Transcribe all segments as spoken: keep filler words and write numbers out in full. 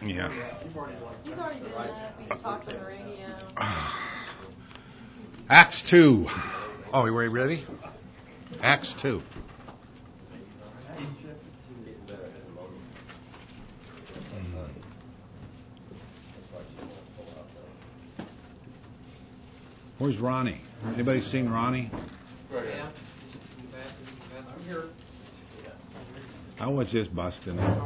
Yeah. He's already done that. We can talk on the radio. Acts two. Oh, are we ready? Acts two. Where's Ronnie? Anybody seen Ronnie? Yeah. I'm here. I was just busting it.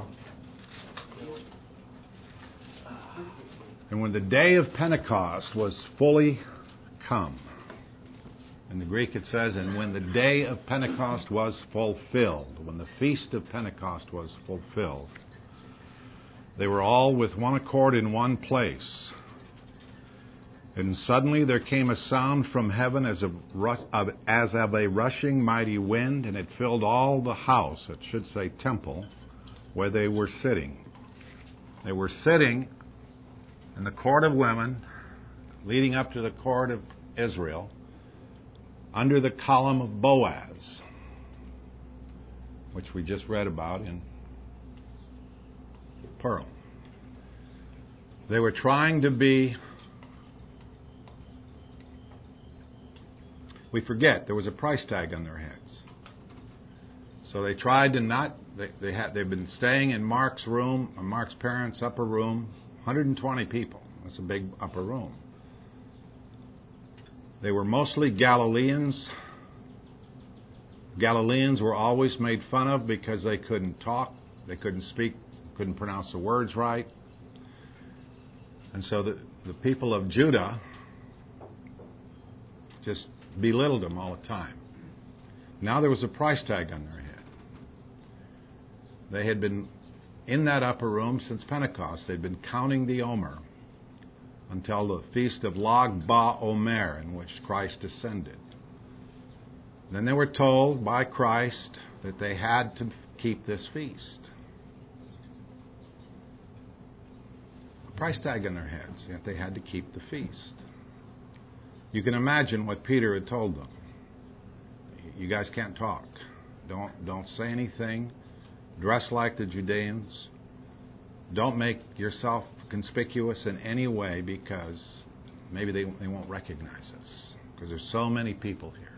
And when the day of Pentecost was fully come, in the Greek it says, and when the day of Pentecost was fulfilled, when the feast of Pentecost was fulfilled, they were all with one accord in one place. And suddenly there came a sound from heaven as of, as of a rushing mighty wind, and it filled all the house, it should say temple, where they were sitting. They were sitting in the court of women, leading up to the court of Israel, under the column of Boaz, which we just read about in Pearl. They were trying to be... We forget there was a price tag on their heads. So they tried to not... They, they had, they've been staying in Mark's room, Mark's parents' upper room, one hundred twenty people. That's a big upper room. They were mostly Galileans. Galileans were always made fun of because they couldn't talk, they couldn't speak, couldn't pronounce the words right. And so the, the people of Judah just belittled them all the time. Now there was a price tag on their head. They had been in that upper room since Pentecost. They'd been counting the Omer until the feast of Lag BaOmer, in which Christ ascended. Then they were told by Christ that they had to keep this feast. A price tag on their heads, yet they had to keep the feast. You can imagine what Peter had told them. You guys can't talk. Don't don't say anything. Dress like the Judeans. Don't make yourself conspicuous in any way, because maybe they, they won't recognize us, because there's so many people here.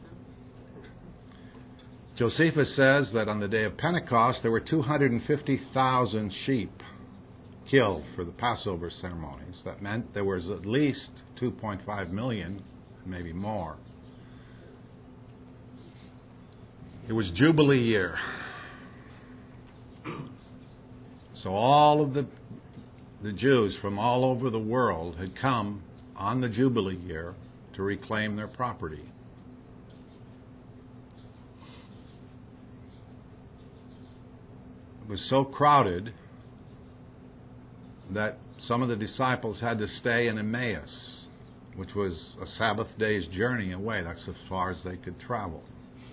Josephus says that on the day of Pentecost there were two hundred fifty thousand sheep killed for the Passover ceremonies. That meant there was at least two point five million, maybe more. It was Jubilee year. So all of the the Jews from all over the world had come on the Jubilee year to reclaim their property. It was so crowded that some of the disciples had to stay in Emmaus, which was a Sabbath day's journey away. That's as far as they could travel.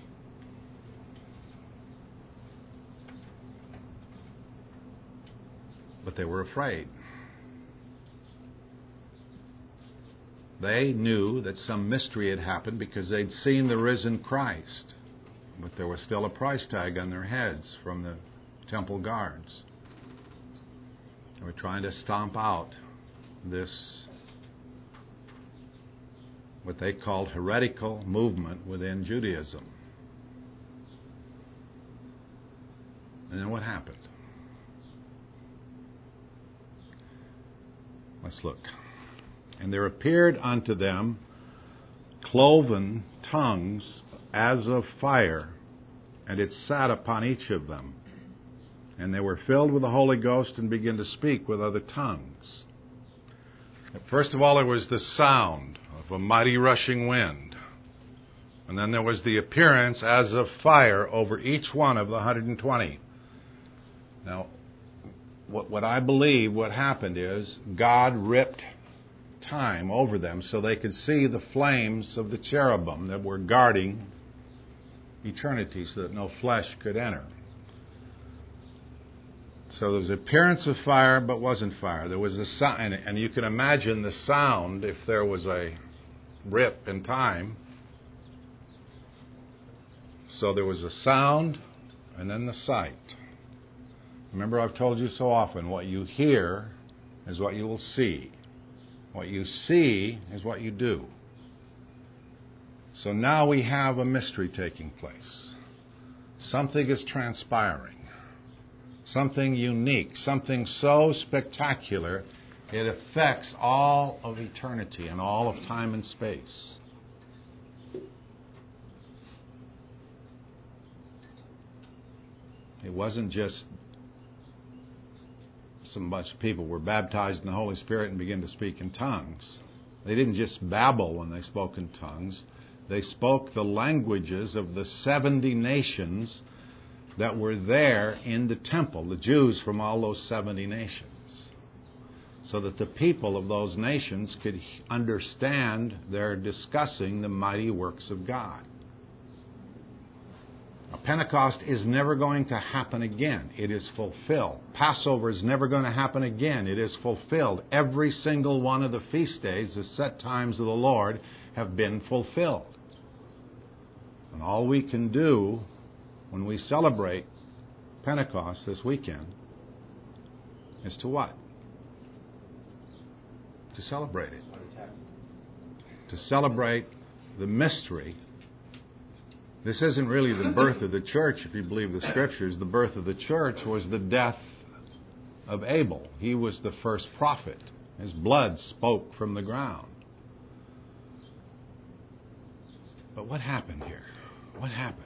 But they were afraid. They knew that some mystery had happened because they'd seen the risen Christ, but there was still a price tag on their heads from the temple guards. They were trying to stomp out this, what they called heretical movement within Judaism. And then what happened? Let's look. And there appeared unto them cloven tongues as of fire, and it sat upon each of them. And they were filled with the Holy Ghost and began to speak with other tongues. First of all, there was the sound of a mighty rushing wind. And then there was the appearance as of fire over each one of the one hundred twenty. Now, what, what I believe what happened is God ripped time over them so they could see the flames of the cherubim that were guarding eternity so that no flesh could enter. So there was appearance of fire, but wasn't fire. There was the sound, and you can imagine the sound if there was a rip in time. So there was a sound, and then the sight. Remember, I've told you so often, what you hear is what you will see. What you see is what you do. So now we have a mystery taking place. Something is transpiring. Something unique. Something so spectacular, it affects all of eternity and all of time and space. It wasn't just some bunch of people were baptized in the Holy Spirit and began to speak in tongues. They didn't just babble when they spoke in tongues. They spoke the languages of the seventy nations that were there in the temple, the Jews from all those seventy nations, so that the people of those nations could understand they're discussing the mighty works of God. Now, Pentecost is never going to happen again. It is fulfilled. Passover is never going to happen again. It is fulfilled. Every single one of the feast days, the set times of the Lord, have been fulfilled. And all we can do when we celebrate Pentecost this weekend is to what? To celebrate it. To celebrate the mystery. This isn't really the birth of the church, if you believe the Scriptures. The birth of the church was the death of Abel. He was the first prophet. His blood spoke from the ground. But what happened here? What happened?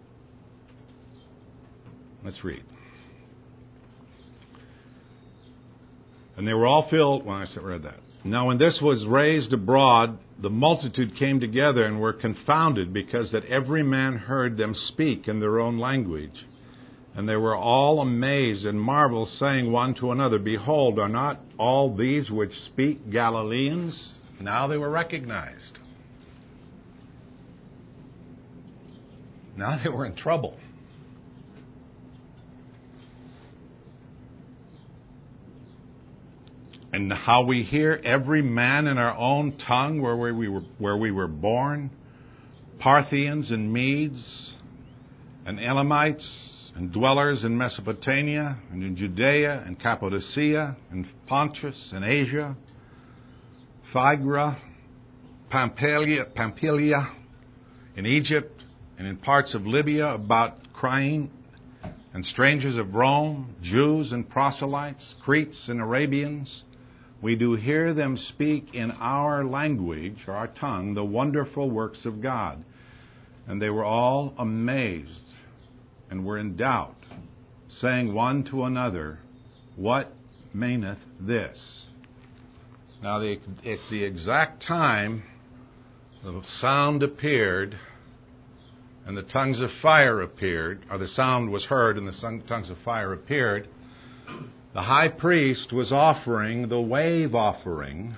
Let's read. And they were all filled... Well, I read that. Now when this was raised abroad, the multitude came together and were confounded, because that every man heard them speak in their own language. And they were all amazed and marveled, saying one to another, Behold, are not all these which speak Galileans? Now they were recognized. Now they were in trouble. And how we hear every man in our own tongue where we were, where we were born, Parthians and Medes and Elamites and dwellers in Mesopotamia and in Judea and Cappadocia and Pontus and Asia, Phrygia, Pamphylia, Pamphylia, in Egypt and in parts of Libya about Cyrene, and strangers of Rome, Jews and proselytes, Cretes and Arabians, we do hear them speak in our language, or our tongue, the wonderful works of God. And they were all amazed and were in doubt, saying one to another, What meaneth this? Now, the, at the exact time the sound appeared and the tongues of fire appeared, or the sound was heard and the tongues of fire appeared, the high priest was offering the wave offering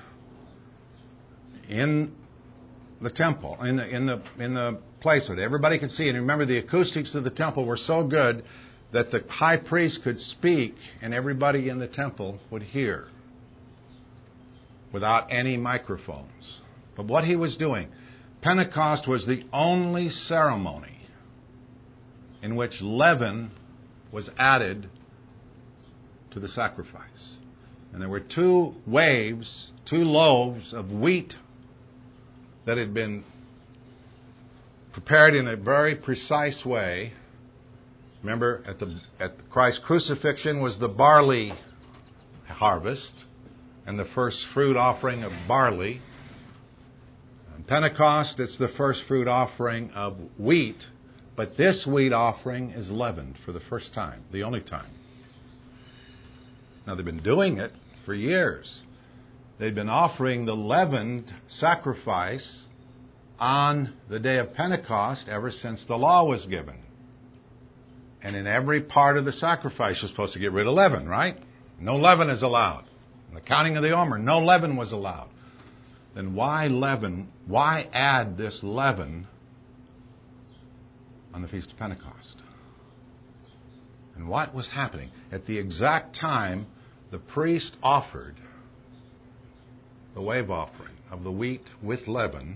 in the temple, in the in the in the place where everybody could see. And remember, the acoustics of the temple were so good that the high priest could speak, and everybody in the temple would hear without any microphones. But what he was doing, Pentecost was the only ceremony in which leaven was added to the sacrifice. And there were two waves, two loaves of wheat that had been prepared in a very precise way. Remember, at the at Christ's crucifixion was the barley harvest and the first fruit offering of barley. On Pentecost, it's the first fruit offering of wheat, but this wheat offering is leavened for the first time, the only time. Now, they've been doing it for years. They've been offering the leavened sacrifice on the day of Pentecost ever since the law was given. And in every part of the sacrifice, you're supposed to get rid of leaven, right? No leaven is allowed. In the counting of the Omer, no leaven was allowed. Then why leaven? Why add this leaven on the Feast of Pentecost? And what was happening? At the exact time the priest offered the wave offering of the wheat with leaven,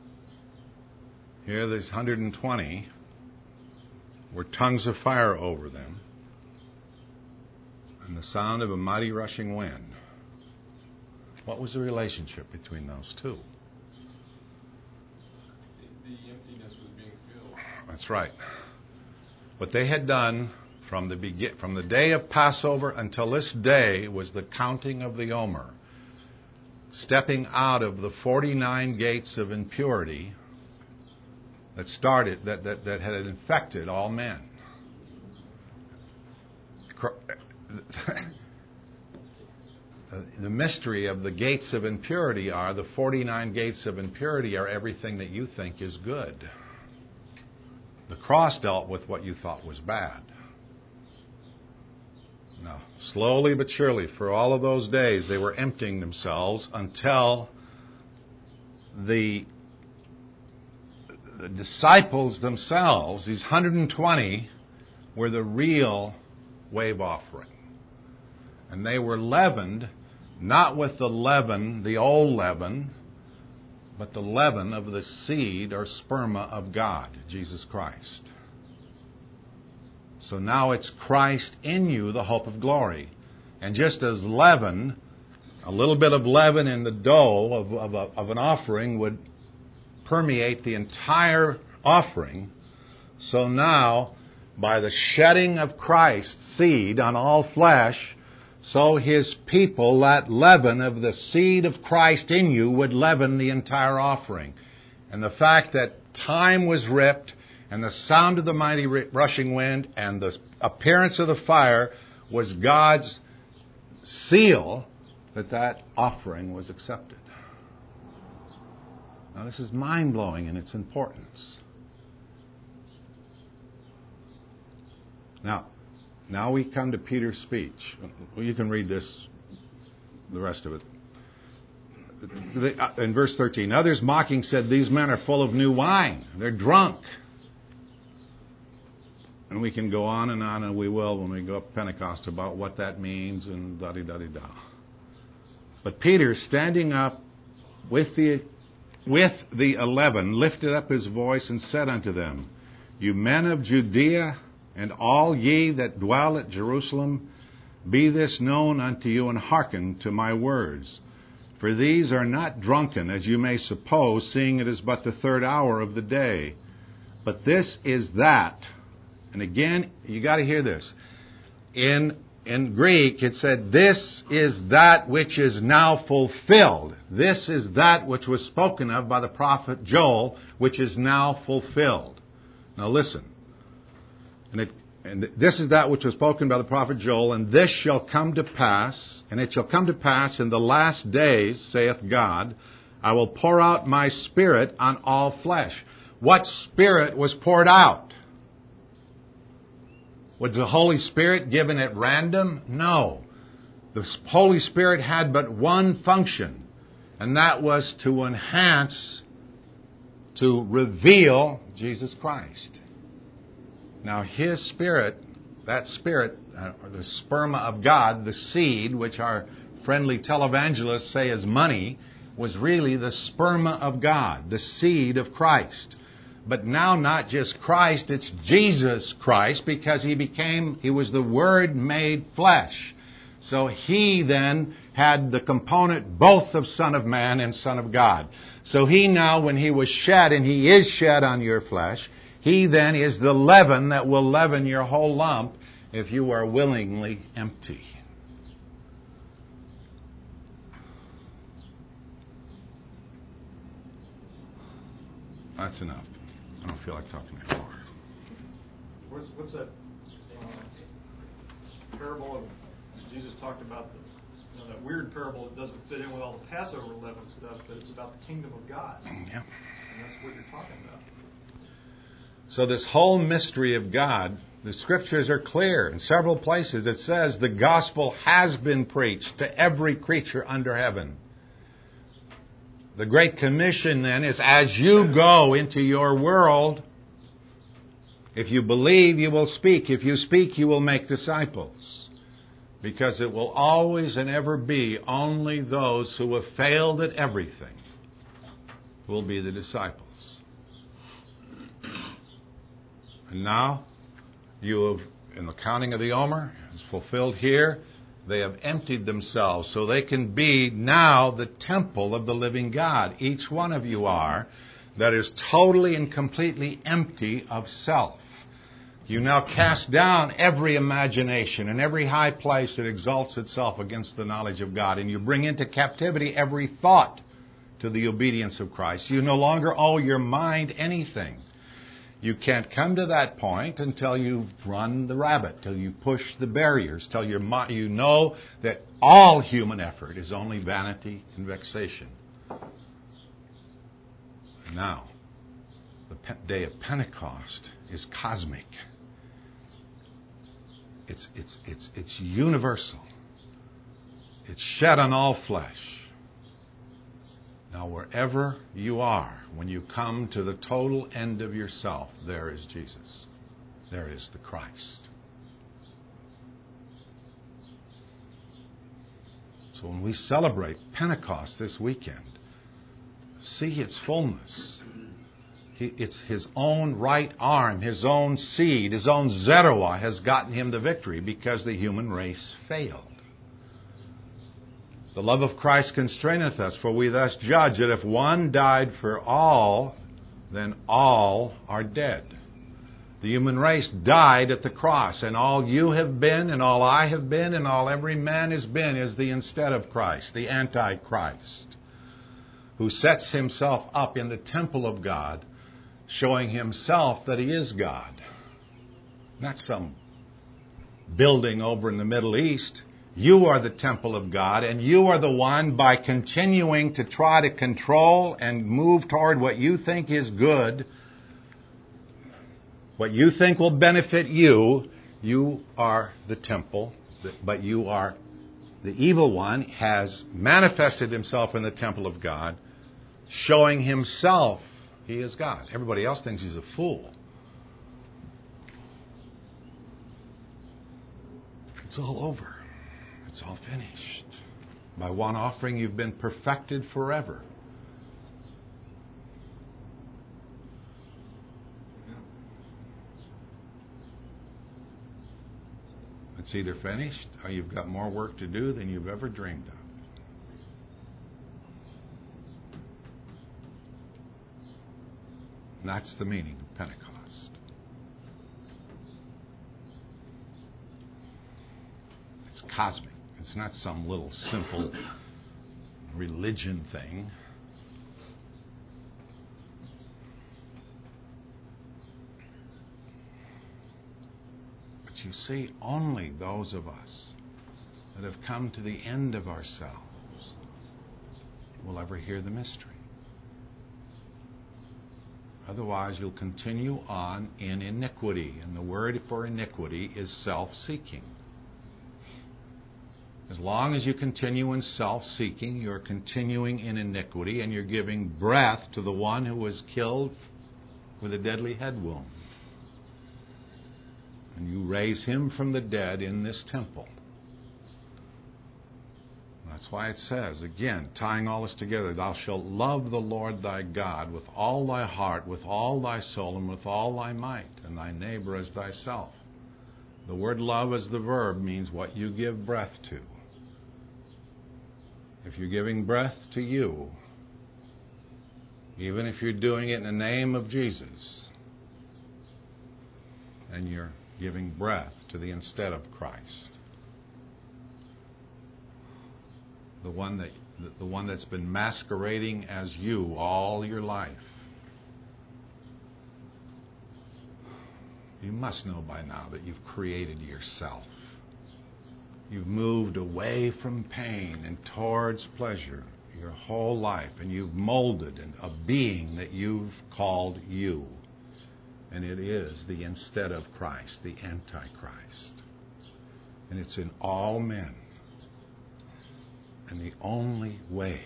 here there's one hundred twenty were tongues of fire over them. and the sound of a mighty rushing wind. What was the relationship between those two? The, the emptiness was being filled. That's right. What they had done from the begin, from the day of Passover until this day was the counting of the Omer, stepping out of the forty-nine gates of impurity that started, that, that, that had infected all men. The mystery of the gates of impurity are, the forty-nine gates of impurity are everything that you think is good. The cross dealt with what you thought was bad. Now, slowly but surely, for all of those days, they were emptying themselves until the, the disciples themselves, these one hundred twenty, were the real wave offering. And they were leavened, not with the leaven, the old leaven, but the leaven of the seed or sperma of God, Jesus Christ. So now it's Christ in you, the hope of glory. And just as leaven, a little bit of leaven in the dough of, of, a, of an offering would permeate the entire offering, so now, by the shedding of Christ's seed on all flesh, so His people, that leaven of the seed of Christ in you, would leaven the entire offering. And the fact that time was ripped, and the sound of the mighty rushing wind, and the appearance of the fire was God's seal that that offering was accepted. Now this is mind-blowing in its importance. Now, now we come to Peter's speech. Well, you can read this, the rest of it. In verse thirteen, others mocking said, "These men are full of new wine. They're drunk." And we can go on and on, and we will when we go up Pentecost about what that means and da-di-da-di-da. But Peter, standing up with the with the eleven, lifted up his voice and said unto them, "You men of Judea, and all ye that dwell at Jerusalem, be this known unto you, and hearken to my words. For these are not drunken, as you may suppose, seeing it is but the third hour of the day. But this is that." And again, you got to hear this. In in Greek, it said, "This is that which is now fulfilled." This is that which was spoken of by the prophet Joel, which is now fulfilled. Now listen. And, it, and this is that which was spoken by the prophet Joel, "And this shall come to pass, and it shall come to pass in the last days, saith God, I will pour out my Spirit on all flesh." What Spirit was poured out? Was the Holy Spirit given at random? No. The Holy Spirit had but one function, and that was to enhance, to reveal Jesus Christ. Now His Spirit, that Spirit, or the sperma of God, the seed, which our friendly televangelists say is money, was really the sperma of God, the seed of Christ. But now not just Christ, it's Jesus Christ, because He became, He was the Word made flesh. So He then had the component both of Son of Man and Son of God. So He now, when He was shed, and He is shed on your flesh, He then is the leaven that will leaven your whole lump if you are willingly empty. That's enough. I don't feel like talking anymore. What's, what's that uh, parable of Jesus talked about? The, you know, that weird parable that doesn't fit in with all the Passover leaven stuff, but it's about the kingdom of God. Yeah. And that's what you're talking about. So this whole mystery of God, the Scriptures are clear. In several places it says the gospel has been preached to every creature under heaven. The Great Commission then is, as you go into your world, if you believe, you will speak. If you speak, you will make disciples. Because it will always and ever be only those who have failed at everything who will be the disciples. And now, you have, in the counting of the Omer, it's fulfilled here. They have emptied themselves so they can be now the temple of the living God. Each one of you are, that is totally and completely empty of self. You now cast down every imagination and every high place that exalts itself against the knowledge of God. And you bring into captivity every thought to the obedience of Christ. You no longer owe your mind anything. You can't come to that point until you've run the rabbit, till you push the barriers, till your mi- you know that all human effort is only vanity and vexation. Now, the pe- day of Pentecost is cosmic. It's, it's, it's, it's universal. It's shed on all flesh. Now, wherever you are, when you come to the total end of yourself, there is Jesus. There is the Christ. So when we celebrate Pentecost this weekend, see its fullness. He, it's His own right arm, His own seed, His own Zeruah has gotten Him the victory because the human race failed. The love of Christ constraineth us, for we thus judge that if one died for all, then all are dead. The human race died at the cross, and all you have been, and all I have been, and all every man has been is the instead of Christ, the Antichrist, who sets himself up in the temple of God, showing himself that he is God. Not some building over in the Middle East. You are the temple of God, and you are the one, by continuing to try to control and move toward what you think is good, what you think will benefit you, you are the temple, but you are, the evil one has manifested himself in the temple of God, showing himself he is God. Everybody else thinks he's a fool. It's all over. It's all finished. By one offering, you've been perfected forever. It's either finished or you've got more work to do than you've ever dreamed of. And that's the meaning of Pentecost. It's cosmic. It's not some little simple religion thing. But you see, only those of us that have come to the end of ourselves will ever hear the mystery. Otherwise, you'll continue on in iniquity. And the word for iniquity is self-seeking. As long as you continue in self-seeking, you're continuing in iniquity, and you're giving breath to the one who was killed with a deadly head wound. And you raise him from the dead in this temple. That's why it says, again, tying all this together, thou shalt love the Lord thy God with all thy heart, with all thy soul, and with all thy might, and thy neighbor as thyself. The word love as the verb means what you give breath to. If you're giving breath to you, even if you're doing it in the name of Jesus, and you're giving breath to the instead of Christ, the one that the one that's been masquerading as you all your life, you must know by now that you've created yourself. You've moved away from pain and towards pleasure your whole life, and you've molded a being that you've called you. And it is the instead of Christ, the Antichrist. And it's in all men. And the only way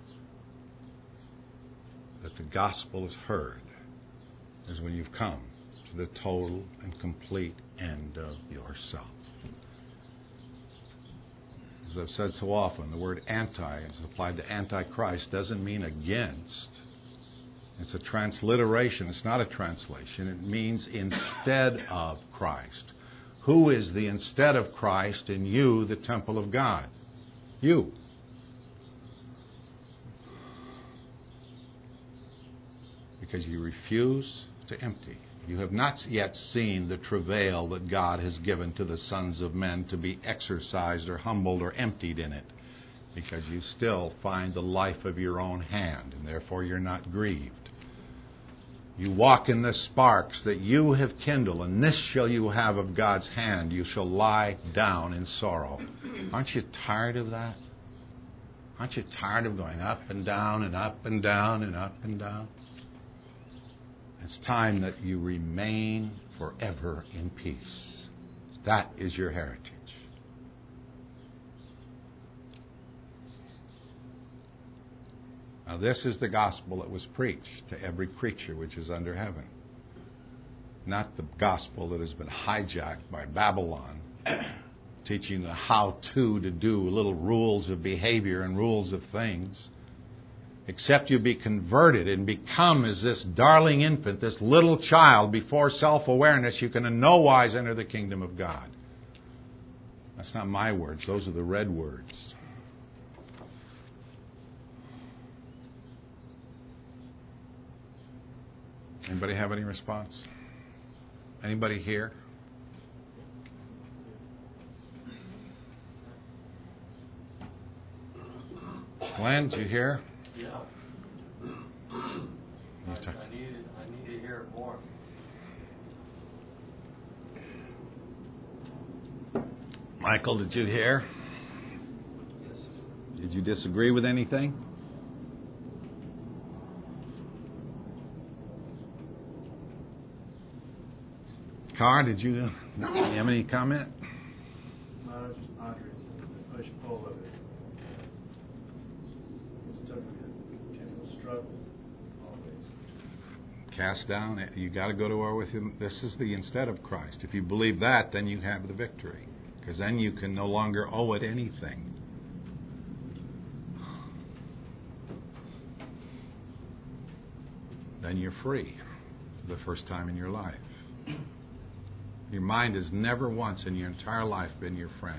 that the gospel is heard is when you've come to the total and complete end of yourself. As I've said so often, the word anti, as applied to Antichrist, doesn't mean against. It's a transliteration. It's not a translation. It means instead of Christ, Who is the instead of Christ in you, the temple of God? You. Because you refuse to empty. You have not yet seen the travail that God has given to the sons of men to be exercised or humbled or emptied in it. Because you still find the life of your own hand, and therefore you're not grieved. You walk in the sparks that you have kindled, and this shall you have of God's hand. You shall lie down in sorrow. Aren't you tired of that? Aren't you tired of going up and down and up and down and up and down? It's time that you remain forever in peace. That is your heritage. Now this is the gospel that was preached to every creature which is under heaven. Not the gospel that has been hijacked by Babylon, teaching the how-to to do little rules of behavior and rules of things. Except you be converted and become as this darling infant, this little child before self-awareness, you can in no wise enter the kingdom of God. That's not my words. Those are the red words. Anybody have any response? Anybody here? Glenn, did you hear? Yeah. I, I need I need to hear it more. Michael, did you hear? Yes. Did you disagree with anything? Carr, did you, you have any comment? No, just pondering the push pull of it. It's took me a continual struggle always. Cast down. You got to go to war with him. This is the instead of Christ. If you believe that, then you have the victory. Because then you can no longer owe it anything. Then you're free for the first time in your life. Your mind has never once in your entire life been your friend.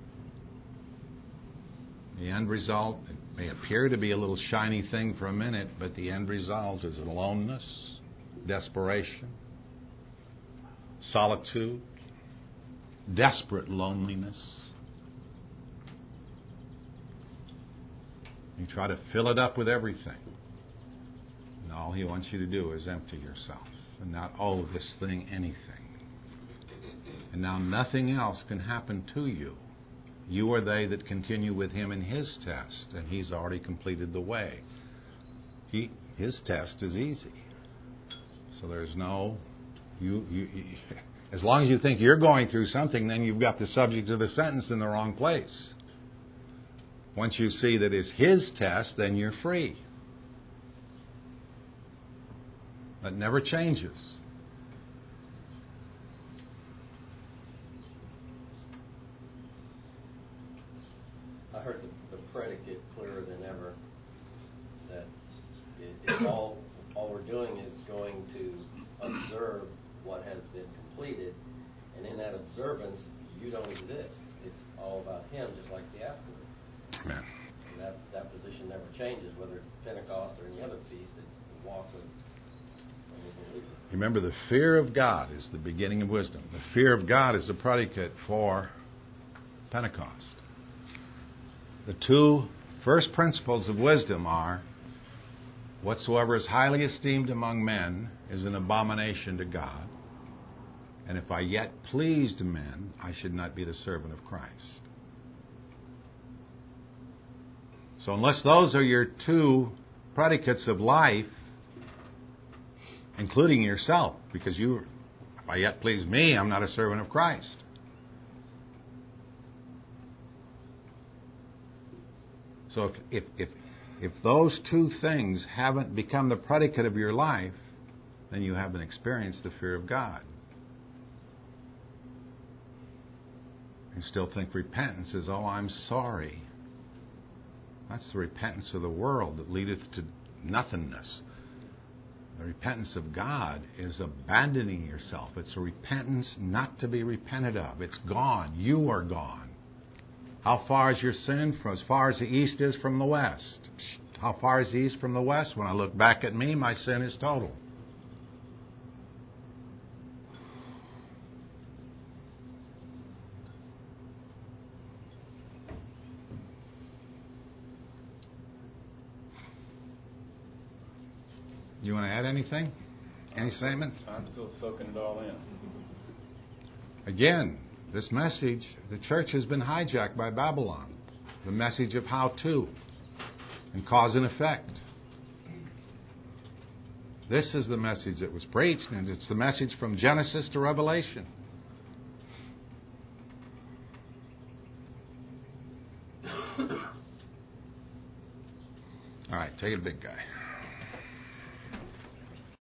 The end result, it may appear to be a little shiny thing for a minute, but the end result is aloneness, desperation, solitude, desperate loneliness. You try to fill it up with everything. And all he wants you to do is empty yourself and not owe this thing anything. And now nothing else can happen to you. You are they that continue with him in his test, and he's already completed the way. He, his test is easy. So there's no, you, you, you, as long as you think you're going through something, then you've got the subject of the sentence in the wrong place. Once you see that it's his test, then you're free. That never changes. I heard the, the predicate clearer than ever, that it, it's all all we're doing is going to observe what has been completed, and in that observance, you don't exist. It's all about him, just like the afterward. Amen. And that, that position never changes, whether it's Pentecost or any other feast. It's the walk with the believer. Remember, the fear of God is the beginning of wisdom. The fear of God is the predicate for Pentecost. The two first principles of wisdom are, whatsoever is highly esteemed among men is an abomination to God, and if I yet pleased men, I should not be the servant of Christ. So unless those are your two predicates of life, including yourself, because you, if I yet please me, I'm not a servant of Christ. So if, if, if, if those two things haven't become the predicate of your life, then you haven't experienced the fear of God. You still think repentance is, oh, I'm sorry. That's the repentance of the world that leadeth to nothingness. The repentance of God is abandoning yourself. It's a repentance not to be repented of. It's gone. You are gone. How far is your sin? From as far as the east is from the west. How far is the east from the west? When I look back at me, my sin is total. You want to add anything? Any statements? I'm still soaking it all in. Again, this message, the church has been hijacked by Babylon. The message of how to and cause and effect. This is the message that was preached, and it's the message from Genesis to Revelation. All right, take it, big guy.